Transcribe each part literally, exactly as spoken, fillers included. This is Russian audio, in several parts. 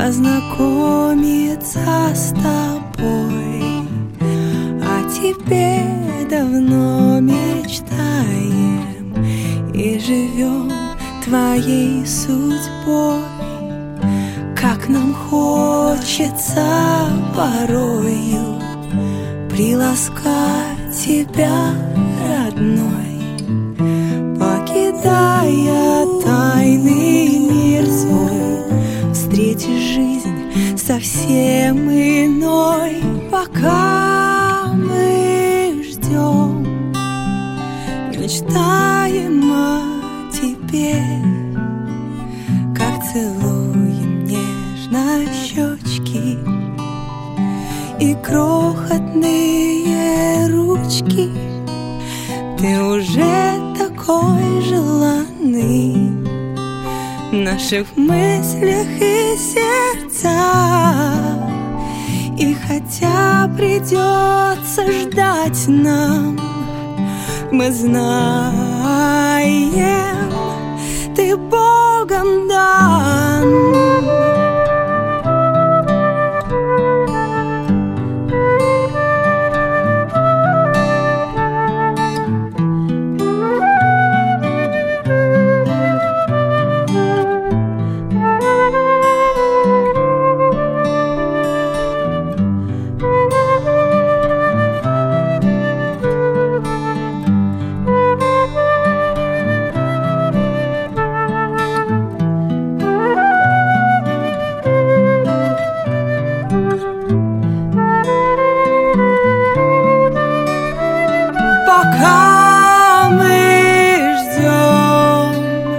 познакомиться с тобой. О тебе давно мечтаем и живем твоей судьбой. Как нам хочется порою приласкать тебя, родной, покидая тайный мир свой, встретишь жизнь совсем иной. Пока мы ждем, мечтаем о тебе, как целуем нежно щечки и крохотные ручки. Ты уже такой желанный в наших мыслях и сердцах. И хотя придется ждать нам, мы знаем, ты Богом дан. Пока мы ждем,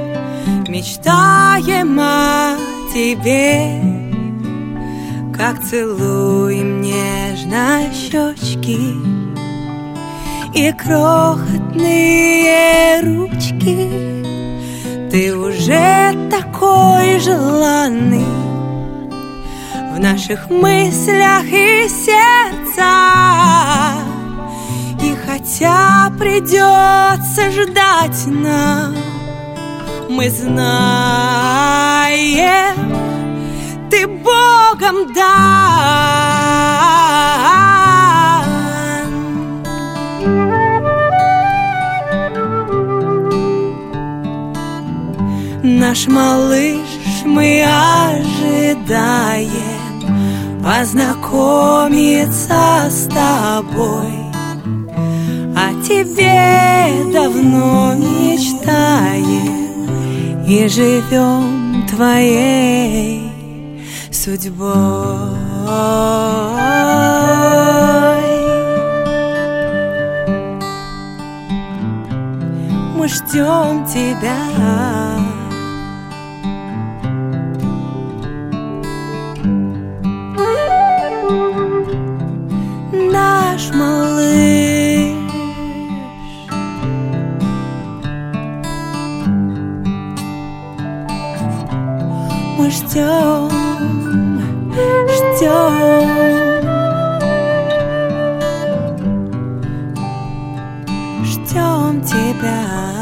мечтаем о тебе, как целуем нежно щечки и крохотные ручки. Ты уже такой желанный в наших мыслях и сердцах. И хотя придется ждать нам, мы знаем, ты Богом дан. Наш малыш мы ожидаем познакомиться с тобой. О тебе давно мечтаем и живем твоей судьбой. Мы ждем тебя. Наш малыш, мы ждем, ждем, ждем тебя.